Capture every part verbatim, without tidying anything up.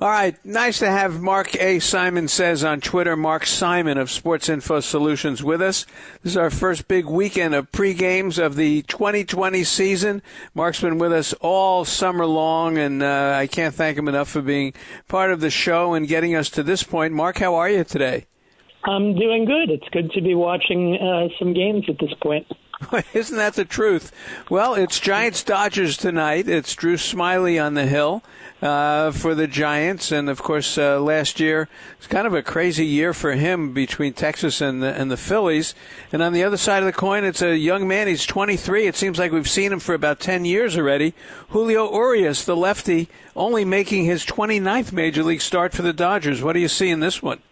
All right, nice to have Mark A. Simon Says on Twitter, Mark Simon of Sports Info Solutions with us. This is our first big weekend of pre-games of the twenty twenty season. Mark's been with us all summer long, and uh, I can't thank him enough for being part of the show and getting us to this point. Mark, how are you today? I'm doing good. It's good to be watching uh, some games at this point. Isn't that the truth? Well, it's Giants-Dodgers tonight. It's Drew Smyly on the hill uh, for the Giants. And, of course, uh, last year, it's kind of a crazy year for him between Texas and the, and the Phillies. And on the other side of the coin, it's a young man. He's twenty-three. It seems like we've seen him for about ten years already. Julio Urias, the lefty, only making his twenty-ninth Major League start for the Dodgers. What do you see in this one?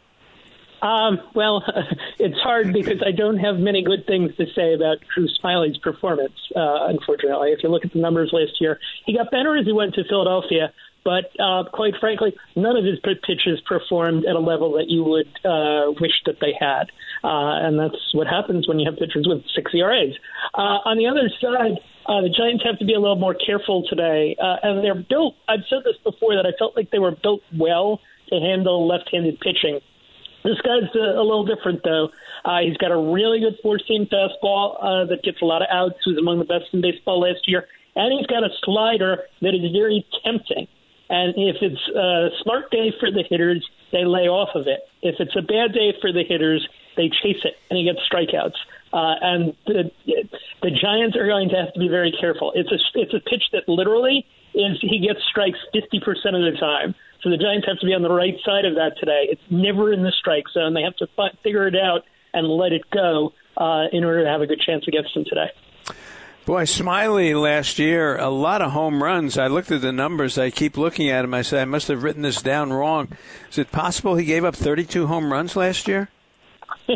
Um, well, it's hard because I don't have many good things to say about Drew Smyly's performance, uh, unfortunately. If you look at the numbers last year, he got better as he went to Philadelphia, but uh, quite frankly, none of his pitches performed at a level that you would uh, wish that they had. Uh, and that's what happens when you have pitchers with six E R As. Uh, on the other side, uh, the Giants have to be a little more careful today. Uh, and they're built, I've said this before, that I felt like they were built well to handle left-handed pitching. This guy's a, a little different, though. Uh, he's got a really good four-seam fastball uh, that gets a lot of outs. He was among the best in baseball last year. And he's got a slider that is very tempting. And if it's a smart day for the hitters, they lay off of it. If it's a bad day for the hitters, they chase it, and he gets strikeouts. Uh, and the, the Giants are going to have to be very careful. It's a, it's a pitch that literally is he gets strikes fifty percent of the time. So the Giants have to be on the right side of that today. It's never in the strike zone. They have to fi- figure it out and let it go uh, in order to have a good chance against them today. Boy, Smyly last year, a lot of home runs. I looked at the numbers. I keep looking at them. I said, I must have written this down wrong. Is it possible he gave up thirty-two home runs last year? As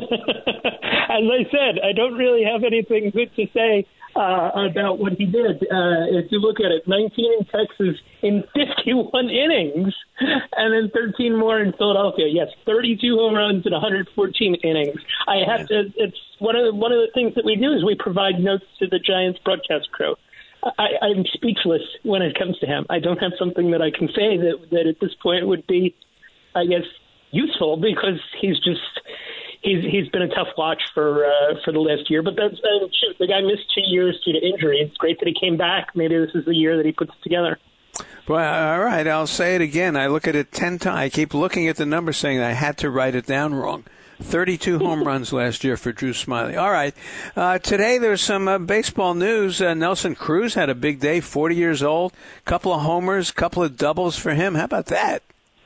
I said, I don't really have anything good to say uh, about what he did. Uh, if you look at it, nineteen in Texas in fifty-one innings, and then thirteen more in Philadelphia. Yes, thirty-two home runs in one hundred fourteen innings. I have to. It's one of the, one of the things that we do is we provide notes to the Giants broadcast crew. I, I'm speechless when it comes to him. I don't have something that I can say that that at this point would be, I guess, useful because he's just. He's he's been a tough watch for uh, for the last year, but that's uh, shoot, the guy missed two years due to injury. It's great that he came back. Maybe this is the year that he puts it together. Well, all right, I'll say it again. I look at it ten times. I keep looking at the number saying I had to write it down wrong. thirty-two home runs last year for Drew Smyly. All right, uh, today there's some uh, baseball news. Uh, Nelson Cruz had a big day, forty years old, couple of homers, couple of doubles for him. How about that?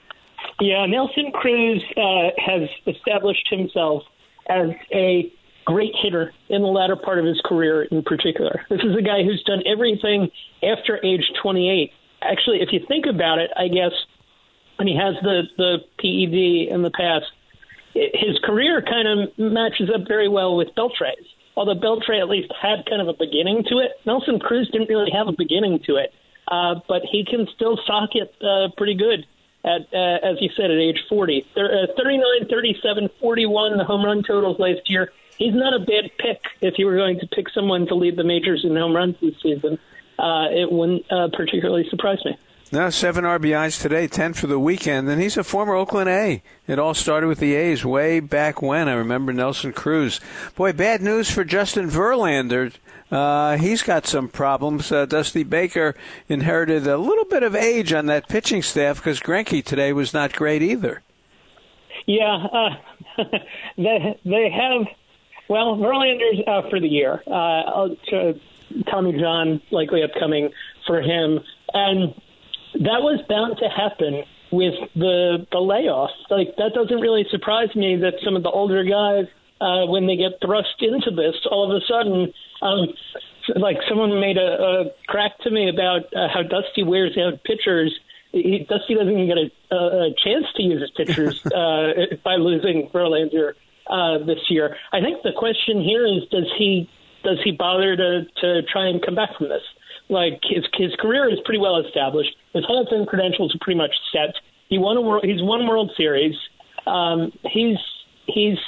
Yeah, Nelson Cruz uh, has established himself as a great hitter in the latter part of his career in particular. This is a guy who's done everything after age twenty-eight. Actually, if you think about it, I guess when he has the, the P E D in the past, it, his career kind of matches up very well with Beltre's. Although Beltre at least had kind of a beginning to it, Nelson Cruz didn't really have a beginning to it. Uh, but he can still sock it uh, pretty good. At, uh, as you said, at age forty. thirty-nine, thirty-seven, forty-one, the home run totals last year. He's not a bad pick if you were going to pick someone to lead the majors in home runs this season. Uh, it wouldn't uh, particularly surprise me. Now, seven R B Is today, ten for the weekend, and he's a former Oakland A. It all started with the A's way back when. I remember Nelson Cruz. Boy, bad news for Justin Verlander. Uh, he's got some problems. Uh, Dusty Baker inherited a little bit of age on that pitching staff because Greinke today was not great either. Yeah, uh, they, they have, well, Verlander's out for the year. Uh, Tommy John likely upcoming for him. And that was bound to happen with the, the layoff. Like, that doesn't really surprise me that some of the older guys, uh, when they get thrust into this, all of a sudden, um, like someone made a, a crack to me about uh, how Dusty wears out pitchers. He, Dusty doesn't even get a, a chance to use his pitchers uh, by losing Verlander uh, this year. I think the question here is, does he does he bother to, to try and come back from this? Like, his his career is pretty well established. His Hall of Fame credentials are pretty much set. He won a world. He's won World Series. Um, he's he's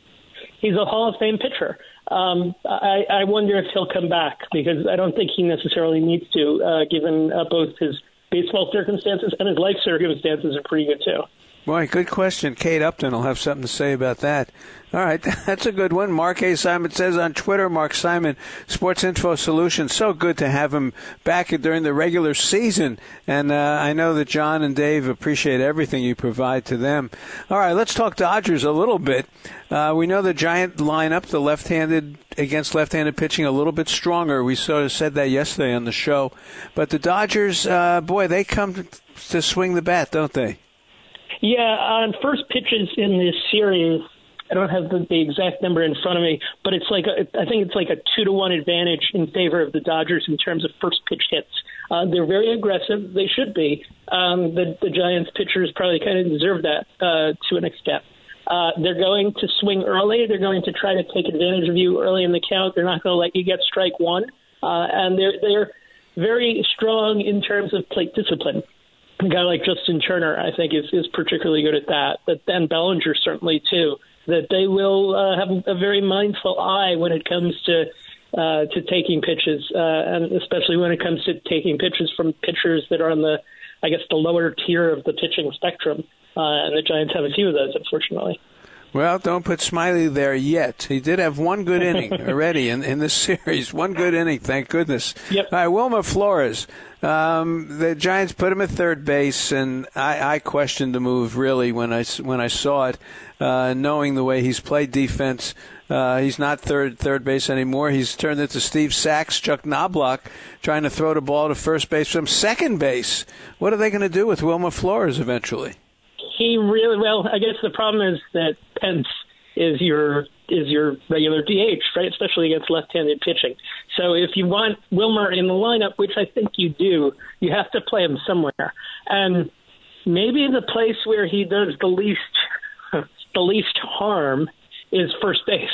he's a Hall of Fame pitcher. Um, I, I wonder if he'll come back because I don't think he necessarily needs to, uh, given uh, both his baseball circumstances and his life circumstances are pretty good too. Boy, good question. Kate Upton will have something to say about that. All right, that's a good one. Mark A. Simon says on Twitter, Mark Simon, Sports Info Solutions. So good to have him back during the regular season. And uh, I know that John and Dave appreciate everything you provide to them. All right, let's talk Dodgers a little bit. Uh, we know the Giant lineup, the left-handed against left-handed pitching, a little bit stronger. We sort of said that yesterday on the show. But the Dodgers, uh, boy, they come to swing the bat, don't they? Yeah, on first pitches in this series, I don't have the, the exact number in front of me, but it's like a, I think it's like a two to one advantage in favor of the Dodgers in terms of first pitch hits. Uh, they're very aggressive. They should be. Um, the, the Giants pitchers probably kind of deserve that uh, to an extent. Uh, they're going to swing early. They're going to try to take advantage of you early in the count. They're not going to let you get strike one, uh, and they're they're very strong in terms of plate discipline. A guy like Justin Turner, I think, is, is particularly good at that. But then Bellinger certainly, too, that they will uh, have a very mindful eye when it comes to uh, to taking pitches, uh, and especially when it comes to taking pitches from pitchers that are on the, I guess, the lower tier of the pitching spectrum. Uh, and the Giants have a few of those, unfortunately. Well, don't put Smiley there yet. He did have one good inning already in, in this series. One good inning, thank goodness. Yep. All right, Wilmer Flores. Um, the Giants put him at third base, and I, I questioned the move, really, when I, when I saw it, uh, knowing the way he's played defense. Uh, he's not third third base anymore. He's turned into Steve Sachs, Chuck Knobloch, trying to throw the ball to first base from second base. What are they going to do with Wilmer Flores eventually? He really well. I guess the problem is that Pence is your is your regular D H, right? Especially against left-handed pitching. So if you want Wilmer in the lineup, which I think you do, you have to play him somewhere. And maybe the place where he does the least the least harm is first base,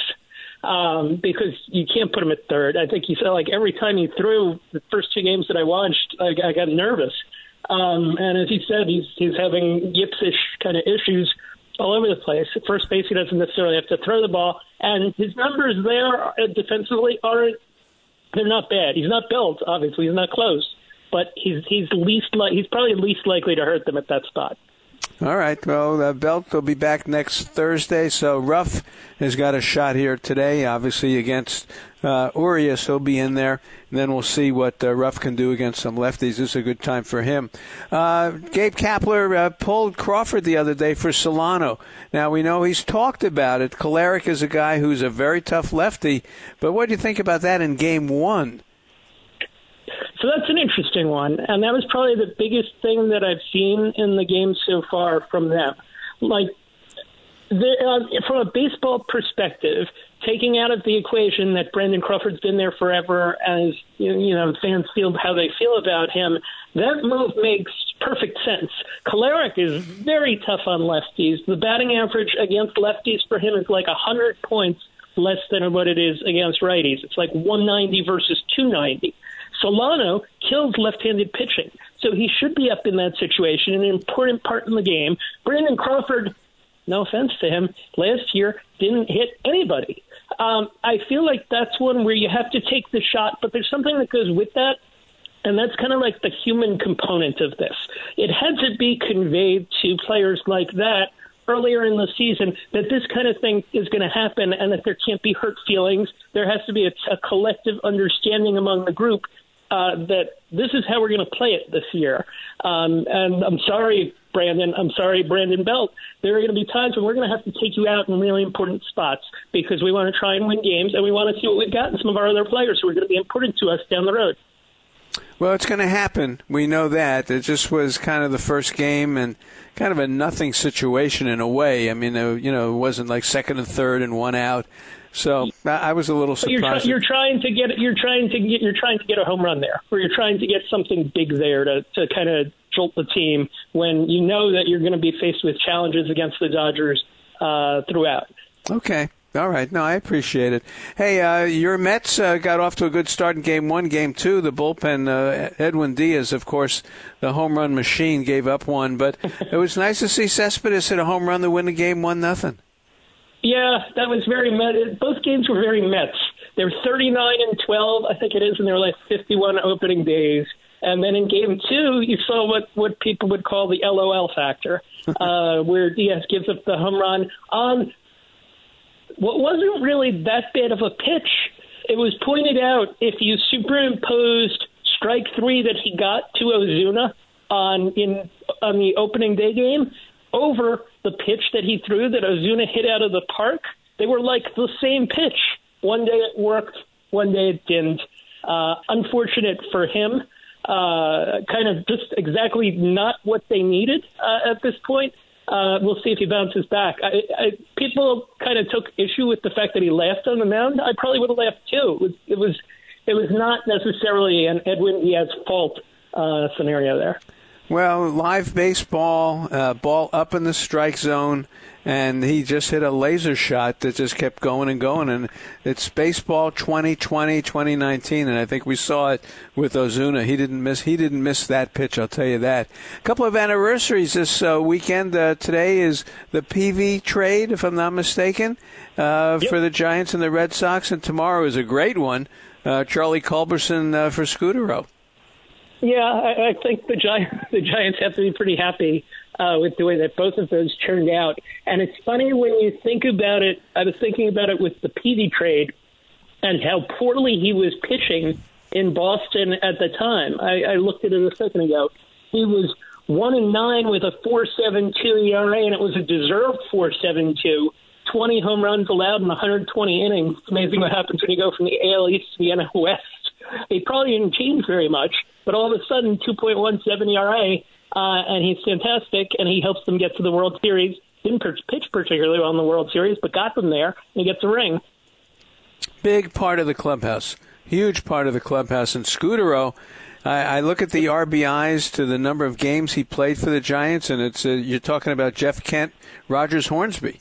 um, because you can't put him at third. I think he felt like every time he threw, the first two games that I watched, I, I got nervous. Um, and as he said, he's he's having yips-ish kind of issues all over the place. At first base, he doesn't necessarily have to throw the ball, and his numbers there defensively aren't they're not bad. He's not built, obviously, he's not close, but he's he's least li- he's probably least likely to hurt them at that spot. All right. Well, uh, Belt will be back next Thursday, so Ruff has got a shot here today, obviously against uh, Urias. He'll be in there, and then we'll see what uh, Ruff can do against some lefties. This is a good time for him. Uh, Gabe Kapler uh, pulled Crawford the other day for Solano. Now, we know he's talked about it. Kolarek is a guy who's a very tough lefty, but what do you think about that in game one? So that's an interesting one, and that was probably the biggest thing that I've seen in the game so far from them. Like, uh, from a baseball perspective, taking out of the equation that Brandon Crawford's been there forever, as you know, fans feel how they feel about him, that move makes perfect sense. Kolarek is very tough on lefties. The batting average against lefties for him is like one hundred points less than what it is against righties. It's like one ninety versus two ninety. Solano kills left-handed pitching, so he should be up in that situation, an important part in the game. Brandon Crawford, no offense to him, last year didn't hit anybody. Um, I feel like that's one where you have to take the shot, but there's something that goes with that, and that's kind of like the human component of this. It had to be conveyed to players like that earlier in the season that this kind of thing is going to happen and that there can't be hurt feelings. There has to be a, a collective understanding among the group uh, that this is how we're going to play it this year. Um, and I'm sorry, Brandon. I'm sorry, Brandon Belt. There are going to be times when we're going to have to take you out in really important spots because we want to try and win games and we want to see what we've got in some of our other players who are going to be important to us down the road. Well, it's going to happen. We know that. It just was kind of the first game and kind of a nothing situation in a way. I mean, you know, it wasn't like second and third and one out. So I was a little surprised. You're, try, you're trying to get you're trying to get you're trying to get a home run there, or you're trying to get something big there to, to kind of jolt the team when you know that you're going to be faced with challenges against the Dodgers uh, throughout. Okay. All right. No, I appreciate it. Hey, uh, your Mets uh, got off to a good start in game one. Game two, the bullpen, uh, Edwin Diaz, of course, the home run machine, gave up one. But it was nice to see Cespedes hit a home run to win the game one nothing. Yeah, that was very Met. Both games were very Mets. They were thirty-nine and twelve, I think it is, and they were like fifty-one opening days. And then in game two, you saw what, what people would call the L O L factor, uh, where Diaz gives up the home run on what wasn't really that bad of a pitch. It was pointed out if you superimposed strike three that he got to Ozuna on in on the opening day game over the pitch that he threw that Ozuna hit out of the park, they were like the same pitch. One day it worked, one day it didn't. Uh, unfortunate for him. Uh, kind of just exactly not what they needed uh, at this point. Uh, we'll see if he bounces back. I, I, people kind of took issue with the fact that he laughed on the mound. I probably would have laughed too. It was it was, it was not necessarily an Edwin Diaz fault uh, scenario there. Well, live baseball, uh, ball up in the strike zone, and he just hit a laser shot that just kept going and going. And it's baseball twenty twenty, twenty nineteen, and I think we saw it with Ozuna. He didn't miss. He didn't miss that pitch. I'll tell you that. A couple of anniversaries this uh, weekend. Uh, today is the P V trade, if I'm not mistaken, uh, yep. for the Giants and the Red Sox, and tomorrow is a great one. Uh, Charlie Culberson uh, for Scutaro. Yeah, I, I think the Giants, the Giants have to be pretty happy uh, with the way that both of those turned out. And it's funny when you think about it. I was thinking about it with the P V trade and how poorly he was pitching in Boston at the time. I, I looked at it a second ago. He was one and nine with a four point seven two E R A, and it was a deserved four point seven two. twenty home runs allowed in one hundred twenty innings. It's amazing what happens when you go from the A L East to the N L West. It probably didn't change very much, but all of a sudden, two point one seven E R A, uh, and he's fantastic, and he helps them get to the World Series. Didn't pitch particularly well in the World Series, but got them there, and he gets a ring. Big part of the clubhouse, huge part of the clubhouse. And Scutaro, I, I look at the R B Is to the number of games he played for the Giants, and it's uh, you're talking about Jeff Kent, Rogers Hornsby.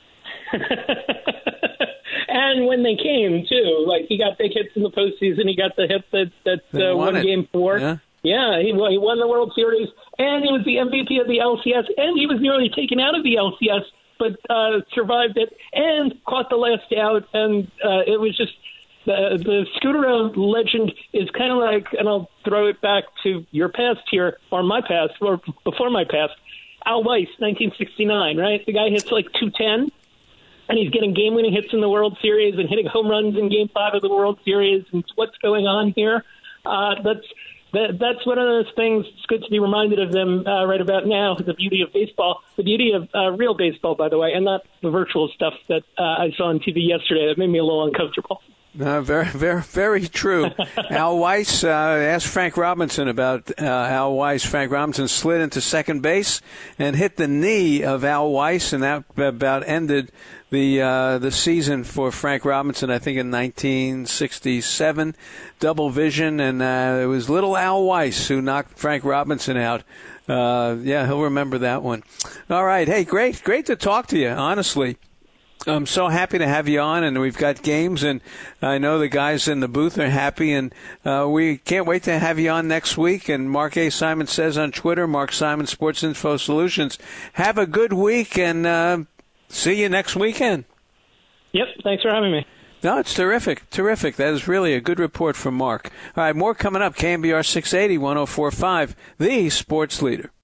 And when they came, too, like he got big hits in the postseason. He got the hit that, that uh, won it. game four. Yeah, yeah he, he won the World Series, and he was the M V P of the L C S, and he was nearly taken out of the L C S, but uh, survived it and caught the last out. And uh, it was just the, the Scutaro legend is kind of like, and I'll throw it back to your past here, or my past, or before my past, Al Weiss, nineteen sixty-nine, right? The guy hits like two ten. And he's getting game-winning hits in the World Series and hitting home runs in Game Five of the World Series. And what's going on here? Uh, that's that, that's one of those things. It's good to be reminded of them uh, right about now. The beauty of baseball, the beauty of uh, real baseball, by the way, and not the virtual stuff that uh, I saw on T V yesterday. That made me a little uncomfortable. No, very, very, very true. Al Weiss, uh, asked Frank Robinson about uh, Al Weiss. Frank Robinson slid into second base and hit the knee of Al Weiss, and that about ended the uh, the season for Frank Robinson, I think in nineteen sixty-seven. Double vision, and uh, it was little Al Weiss who knocked Frank Robinson out. Uh, yeah, he'll remember that one. All right. Hey, great. Great to talk to you, honestly. I'm so happy to have you on, and we've got games, and I know the guys in the booth are happy, and uh, we can't wait to have you on next week. And Mark A. Simon says on Twitter, Mark Simon, Sports Info Solutions, have a good week, and uh, see you next weekend. Yep, thanks for having me. No, it's terrific, terrific. That is really a good report from Mark. All right, more coming up. K M B R six eighty, one oh four point five, the sports leader.